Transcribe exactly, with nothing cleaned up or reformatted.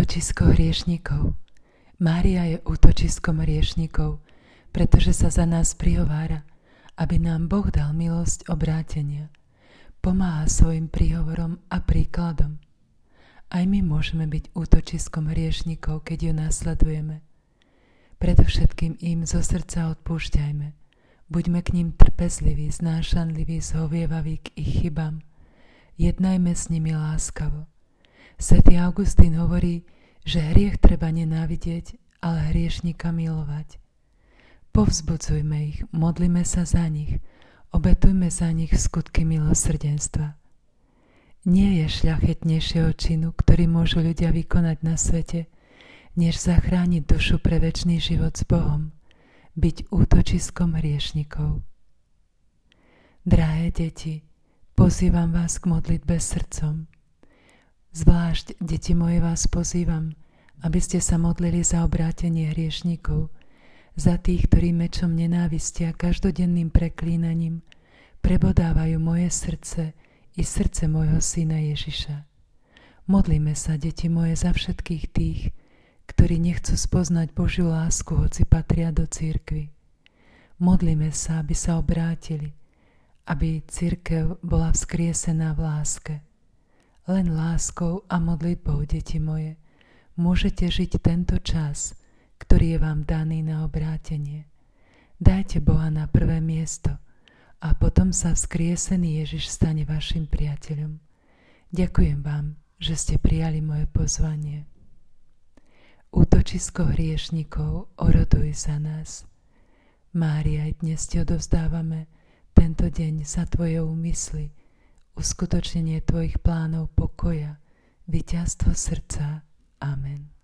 útočisko hriešnikov. Mária je útočiskom hriešnikov, pretože sa za nás prihovára, aby nám Boh dal milosť obrátenia. Pomáha svojim príhovorom a príkladom. Aj my môžeme byť útočiskom hriešnikov, keď ju nasledujeme. Predovšetkým im zo srdca odpúšťajme. Buďme k ním trpezliví, znášanliví, zhovievaví k ich chybám. Jednajme s nimi láskavo. Svätý Augustín hovorí, že hriech treba nenávidieť, ale hriešnika milovať. Povzbudzujme ich, modlime sa za nich, obetujme za nich skutky milosrdenstva. Nie je šľachetnejšieho činu, ktorý môžu ľudia vykonať na svete, než zachrániť dušu pre večný život s Bohom, byť útočiskom hriešnikov. Drahé deti, pozývam vás k modlitbe srdcom. Zvlášť, deti moje, vás pozývam, aby ste sa modlili za obrátenie hriešnikov, za tých, ktorí mečom nenávistia každodenným preklínaním prebodávajú moje srdce i srdce môjho syna Ježiša. Modlíme sa, deti moje, za všetkých tých, ktorí nechcú spoznať Božiu lásku, hoci patria do cirkvi. Modlíme sa, aby sa obrátili, aby cirkev bola vzkriesená v láske. Len láskou a modlitbou, deti moje, môžete žiť tento čas, ktorý je vám daný na obrátenie. Dajte Boha na prvé miesto a potom sa vzkriesený Ježiš stane vašim priateľom. Ďakujem vám, že ste prijali moje pozvanie. Útočisko hriešnikov, oroduj za nás. Mária, aj dnes ti odovzdávame tento deň za tvoje úmysly, uskutočnenie tvojich plánov pokoja, víťazstvo srdca. Amen.